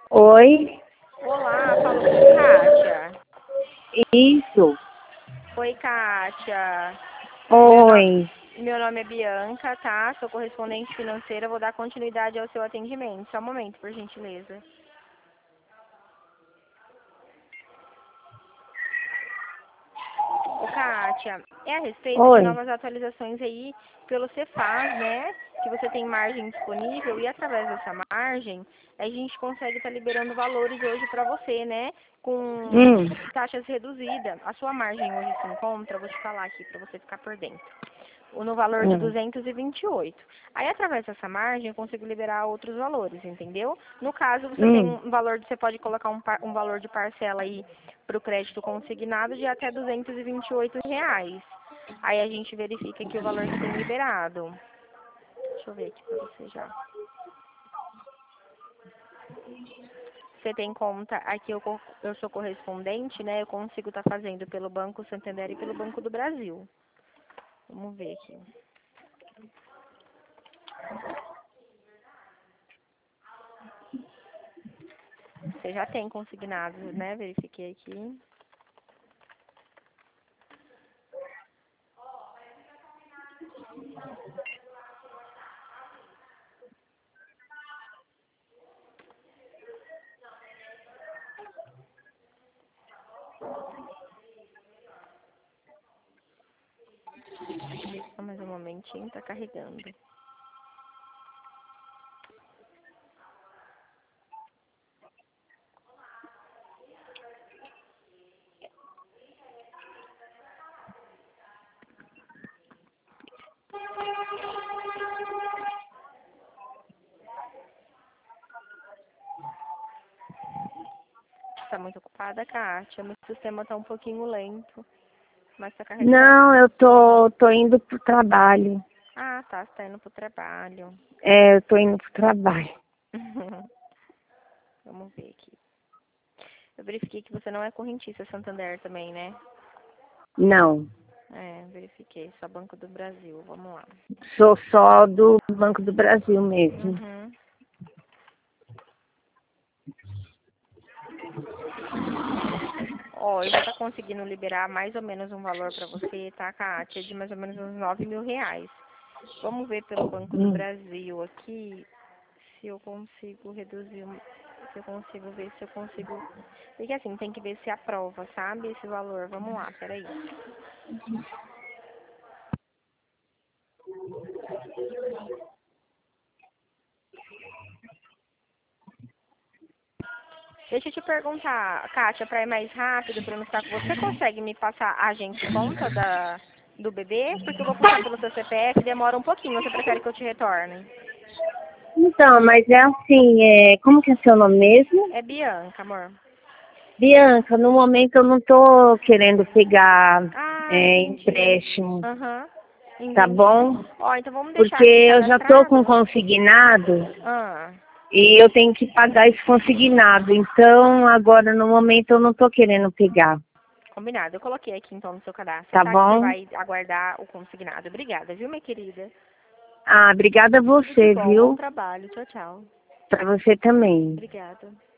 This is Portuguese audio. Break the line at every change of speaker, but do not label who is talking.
Oi,
Olá, falo com Kátia.
isso.
Oi, Kátia. Meu, no...
Oi.
Meu nome é Bianca, tá? Sou correspondente financeira. Vou dar continuidade ao seu atendimento. Só um momento, por gentileza. Ô, Kátia, é a respeito de
Oi.
novas atualizações aí pelo Cefaz, né? Que você tem margem disponível e através dessa margem a gente consegue estar liberando valores hoje para você, né? Com
Hum,
taxas reduzidas. A sua margem hoje se encontra, vou te falar aqui para você ficar por dentro, no valor de
hum,
228. Aí, através dessa margem, eu consigo liberar outros valores, entendeu? No caso, você tem
hum.
um valor, você pode colocar um valor de parcela aí para o crédito consignado de até R$ 228. Aí a gente verifica aqui o valor que tem liberado. Deixa eu ver aqui para você já. Você tem conta, aqui eu sou correspondente, né? Eu consigo estar fazendo pelo Banco Santander e pelo Banco do Brasil. Vamos ver aqui. Você já tem consignado, né? Verifiquei aqui. Só mais um momentinho, tá carregando. Tá muito ocupada, Kátia? Meu sistema tá um pouquinho lento, mas tá carregando.
Não, eu tô indo pro trabalho.
Ah, tá, você tá indo pro trabalho.
É, eu tô indo pro trabalho.
Vamos ver aqui. Eu verifiquei que você não é correntista Santander também, né?
Não,
É, verifiquei. Só Banco do Brasil. Vamos lá.
sou só do Banco do Brasil mesmo.
Uhum. Ó, eu vou estar conseguindo liberar mais ou menos um valor para você, tá, Kátia? De mais ou menos uns R$ 9.000. Vamos ver pelo Banco do
Hum.
Brasil aqui se eu consigo reduzir, se eu consigo ver se eu consigo. Porque assim, tem que ver se aprova, sabe? Esse valor. Vamos lá, peraí. Deixa eu te perguntar, Kátia, para ir mais rápido, para não ficar com você, consegue me passar a agente conta do bebê? Porque eu vou puxar pelo seu CPF, demora um pouquinho. Você prefere que eu te retorne?
Então, mas é assim, como que é seu nome mesmo?
É Bianca, amor.
Bianca, no momento eu não tô querendo pegar
Ah, entendi.
empréstimo,
Aham,
tá
entendi.
bom?
Ó, então vamos deixar
Porque
aqui
eu já tô com
cadastrado?
consignado.
Ah,
E eu tenho que pagar esse consignado. Então, agora, no momento, eu não estou querendo pegar.
combinado. Eu coloquei aqui então no seu cadastro,
Tá
tá? Que você
bom?
vai aguardar o consignado. Obrigada, viu, minha querida?
Ah, obrigada a
Tudo de
você,
bom, bom
viu?
trabalho. Tchau, tchau.
Para você também.
Obrigada.